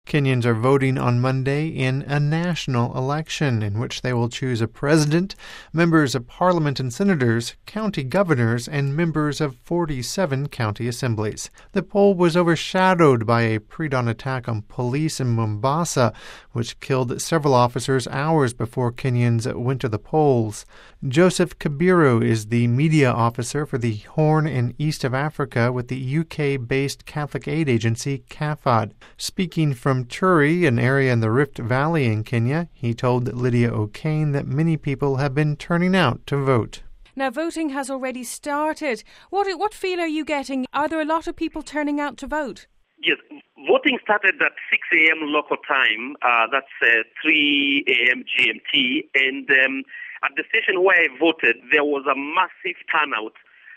Kenyans are voting on Monday in a national election in which they will choose a president, members of parliament and senators, county governors, and members of 47 county assemblies. The poll was overshadowed by a pre-dawn attack on police in Mombasa, which killed several officers hours before Kenyans went to the polls. Joseph Kabiru is the media officer for the Horn and East of Africa with the UK-based Catholic aid agency CAFAD. Speaking from Turi, an area in the Rift Valley in Kenya, he told Lydia O'Kane that many people have been turning out to vote. Now, voting has already started. What feel are you getting? Are there a lot of people turning out to vote? Yes, voting started at 6 a.m. local time. That's 3 a.m. GMT. And at the station where I voted, there was a massive turnout.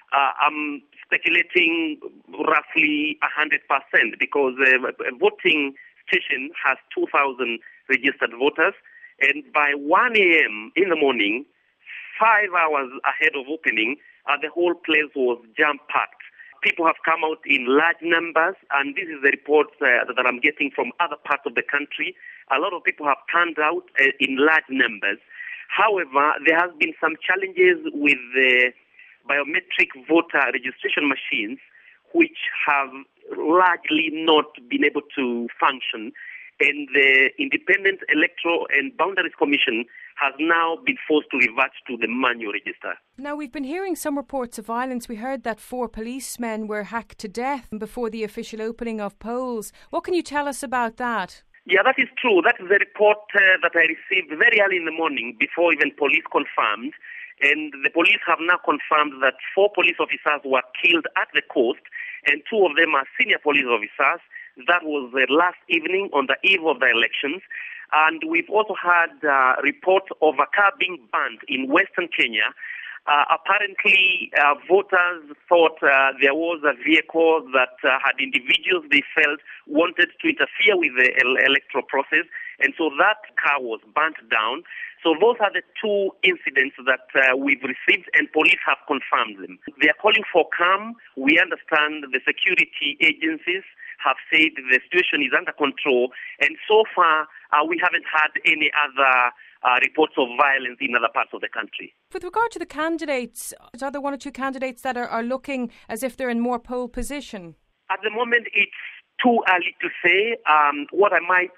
I'm speculating roughly 100% because a voting station has 2,000 registered voters. And by 1 a.m. in the morning, 5 hours ahead of opening, the whole place was jam-packed. People have come out in large numbers, and this is the reports that I'm getting from other parts of the country. A lot of people have turned out in large numbers. However, there has been some challenges with the biometric voter registration machines, which have largely not been able to function. And the Independent Electoral and Boundaries Commission has now been forced to revert to the manual register. Now, we've been hearing some reports of violence. We heard that 4 policemen were hacked to death before the official opening of polls. What can you tell us about that? Yeah, that is true. That is the report that I received very early in the morning before even police confirmed. And the police have now confirmed that 4 police officers were killed at the coast, and 2 of them are senior police officers. That was last evening on the eve of the elections. And we've also had reports of a car being burned in Western Kenya. Apparently, voters thought there was a vehicle that had individuals they felt wanted to interfere with the electoral process, and so that car was burnt down. So those are the 2 incidents that we've received, and police have confirmed them. They are calling for calm. We understand the security agencies have said the situation is under control, and so far we haven't had any other reports of violence in other parts of the country. With regard to the candidates, are there 1 or 2 candidates that are looking as if they're in more pole position? At the moment, it's too early to say. What I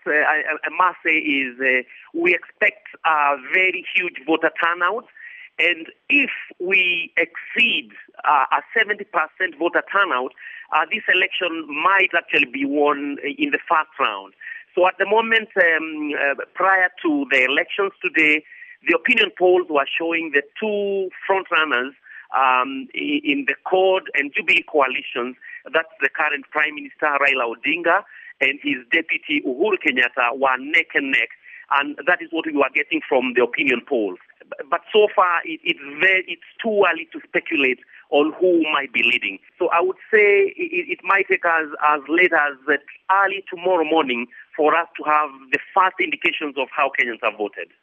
must say is we expect a very huge voter turnout. And if we exceed a 70% voter turnout, this election might actually be won in the first round. So at the moment, prior to the elections today, the opinion polls were showing the 2 frontrunners in the CORD and Jubilee coalitions. That's the current Prime Minister Raila Odinga and his deputy Uhuru Kenyatta were neck and neck. And that is what we were getting from the opinion polls. But so far, it's too early to speculate on who might be leading. So I would say it might take us as late as early tomorrow morning for us to have the first indications of how Kenyans have voted.